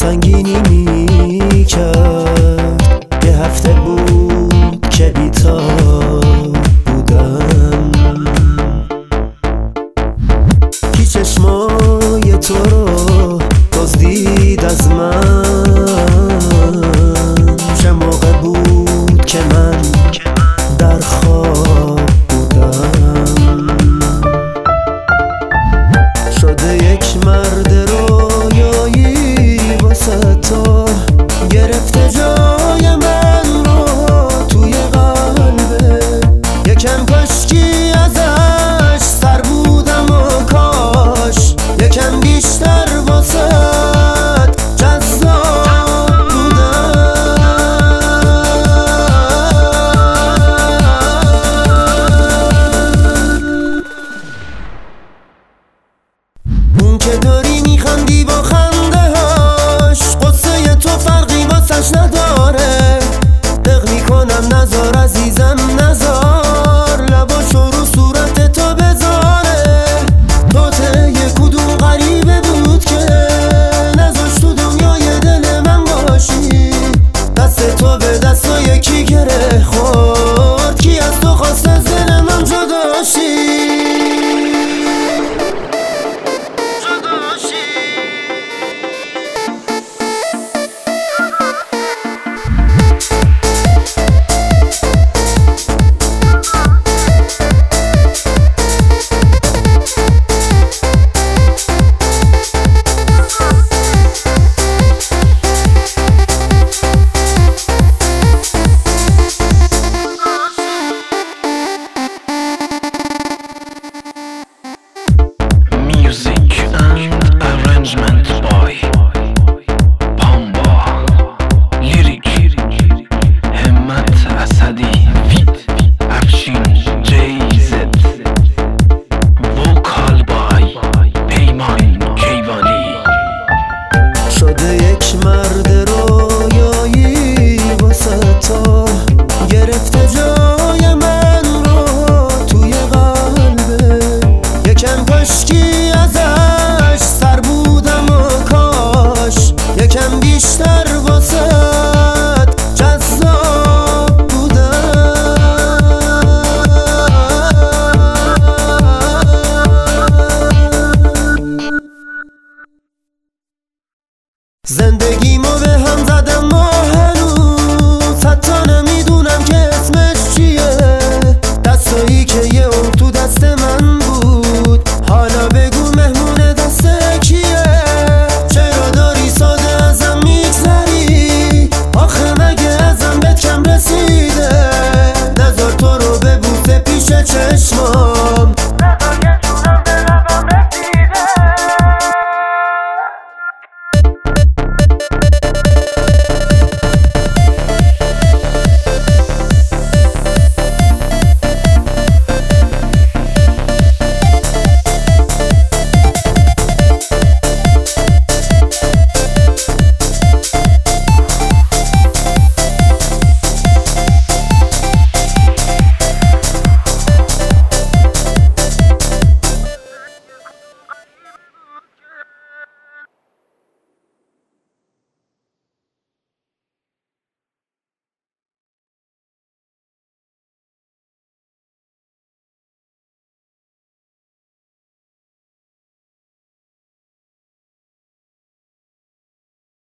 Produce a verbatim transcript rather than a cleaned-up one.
سنگینی میکرد. یه هفته بود که بی‌تاب بودم، کی چشمای تو رو دزدید از من. چه موقع بود که من در خواب بودم. شده یک مرد رویایی واسه تو، گرفته جای من رو توی قلبه. یکم کاشکی ازش سر بودم و کاش یکم بیشتر واسه‌ت جذاب بودم. اون که داری میخندی با خنده هاش، قصه تو فرقی واسش نداره. دق میکنم نزار عزیزم نزار، لباشو رو صورت تو بذاره. تو ته کدوم غریبه بود که نذاشت تو دنیای دل من باشی. دست تو به دست و یکی گره خورد، کی از تو خواست از دل من جدا شی. شده یک مرد رویایی واسه تو، گرفته جای من رو توی قلبه. یکم کاشکی ازش سر بودم و کاش یکم بیشتر واسه‌ت جذاب بودم. زندگیمو به هم زدم